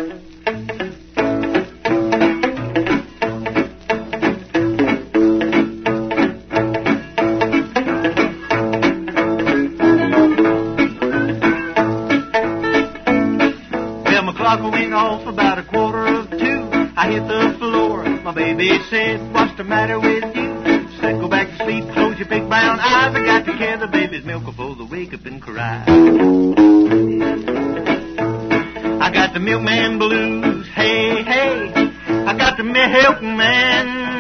Clock went off about 1:45. I hit the floor. My baby said, "What's the matter with you?" Said, "Go back to sleep, close your big brown eyes. I got to carry the baby's milk before they wake up and cry." I got the milkman blues, hey, hey. I got the milkman